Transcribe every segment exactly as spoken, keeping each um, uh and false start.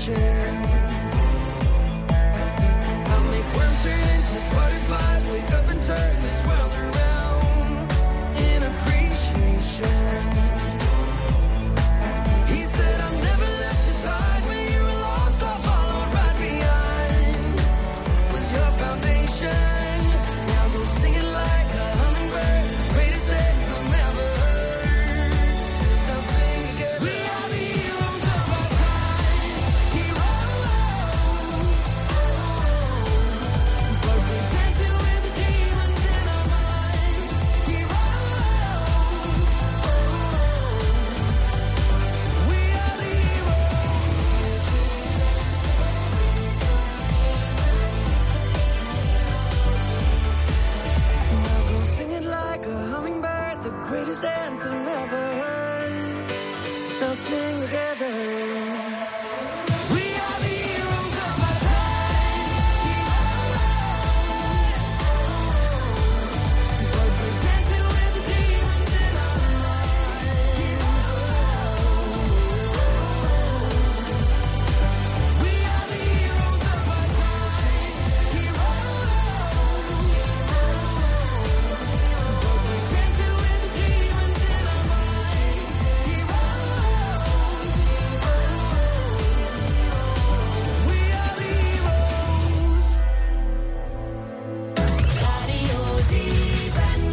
creation. I make worms turn into butterflies, wake up and turn this world around in appreciation. He said I never left your side when you were lost, I followed right behind. Was your foundation. Now go sing it like a hummingbird, greatest anthem ever heard. Now sing again. We are the heroes of our time, heroes. But we're dancing with the demons in our minds, heroes. We are the Now go sing it like a hummingbird, the greatest anthem ever heard. Now sing together. We are the heroes of our time, heroes. But we're dancing with the demons in our minds, heroes. We are the heroes of our time, heroes. But we're dancing with the demons in our minds, heroes. We are the heroes. Radio Zeven.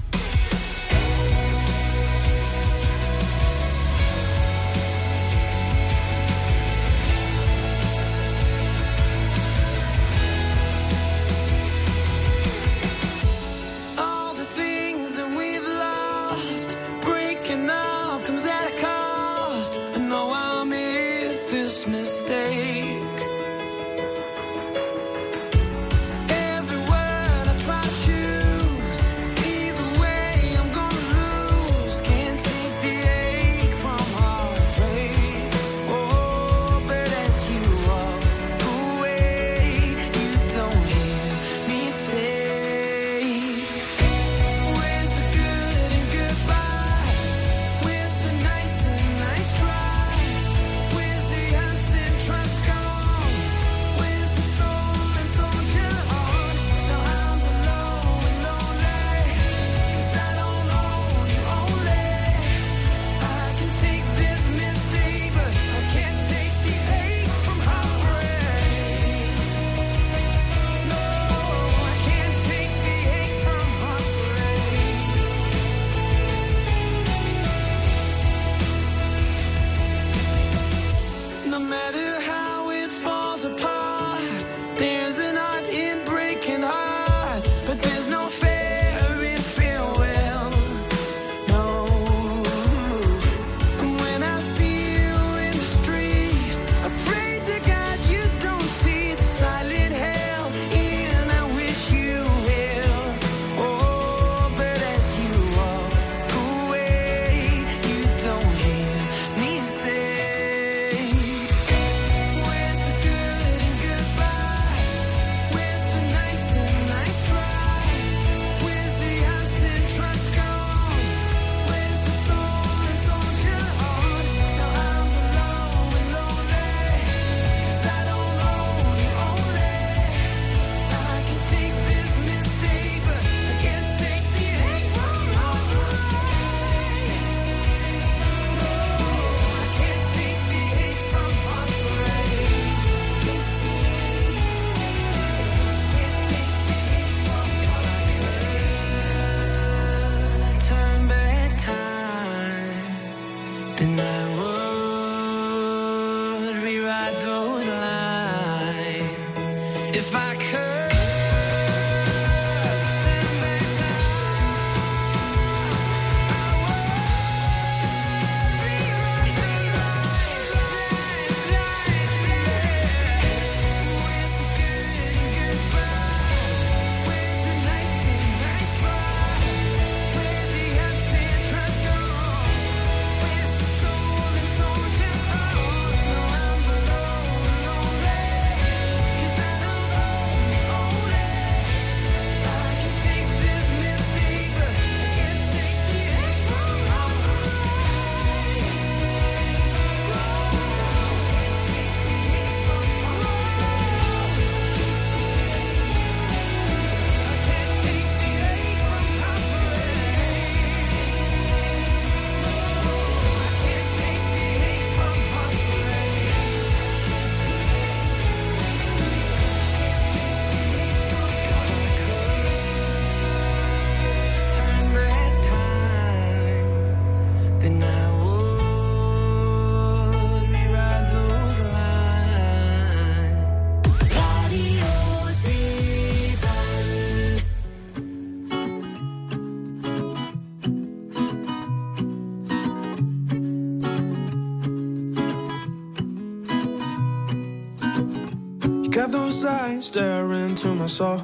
All the things that we've lost, breaking off comes at a cost. I know I missed this mistake. Every word I try to choose, either way I'm gonna lose. Can't take the ache from heartbreak. Oh, but as you walk away, you don't hear me say, where's the good and goodbye? Where's the nice and nice try? Where's the us and trust gone? Where's the soul and soldier on? Now I'm alone and lonely, 'cause I don't own you only. I can take this mistake, but I can't take the ache from heartbreak. No, I can't take the ache from heartbreak. No matter how it falls apart, there's an art in breaking hearts, but there's no fair in farewell. No. When I see you in the street, I pray to God you don't see the silent hell, and I wish you will. Oh, but as you walk away, you don't hear me say, where's the good and goodbye? Where's the nice and nice try? Where's the us and trust gone? Where's the soul and soldier on? Now I'm alone and lonely, 'cause I don't own you only. I can take this mistake, but I can't take the ache from heartbreak. No, I can't take the ache from heartbreak. Can't take the ache from heartbreak. Turn back time, then I would rewrite those lines if I could. Turn back time, I would rewrite those lines, lines, lines, lines. Where's the good and goodbye? Where's the nice and nice try? Where's the us and trust gone? Where's the soul got those eyes staring into my soul.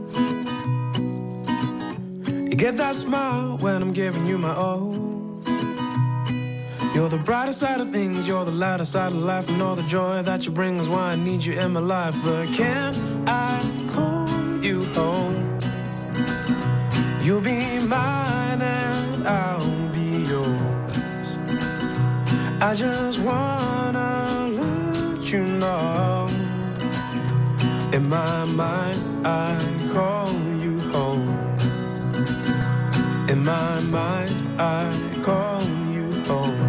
You get that smile when I'm giving you my all. You're the brighter side of things, you're the lighter side of life, and all the joy that you bring is why I need you in my life. But can I call you home? You'll be mine and I'll be yours. I just wanna let you know, in my mind I call you home. In my mind I call you home.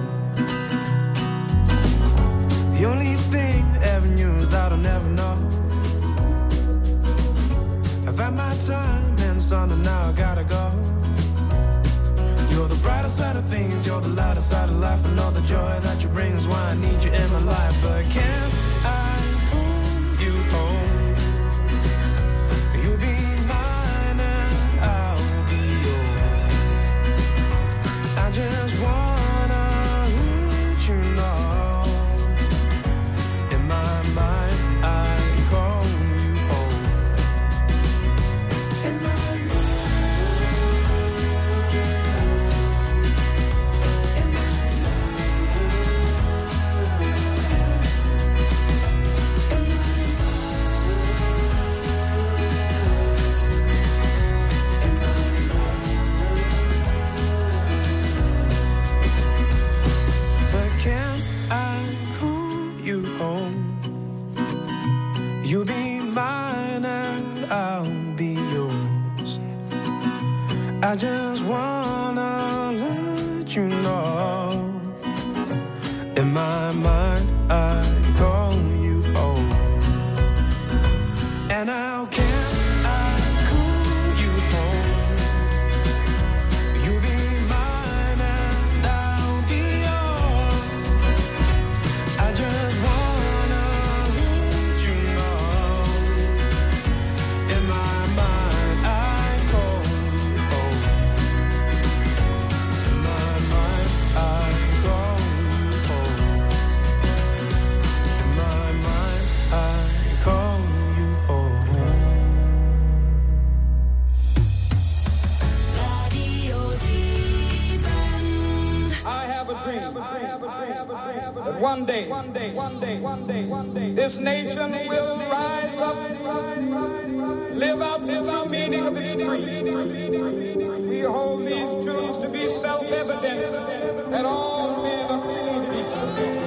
The only thing I ever knew is that I'll never know. I've had my time and son, and now I gotta go. You're the brighter side of things, you're the lighter side of life, and all the joy that you bring is why I need you in my life. But can I call you home? You'll be mine and I'll be yours. I just wanna let you know, in my mind I call you home. In my you'll be mine and I'll be yours. I just wanna let you know, in my mind I call you home. And how can I call you home? You'll be mine and I'll be yours. I just want One day, one day, one day, one day, one day, this nation will rise up, live out the true meaning of its creed. We hold these truths to be self-evident, that all men are created equal.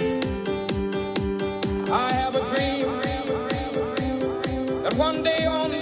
I have a dream that one day on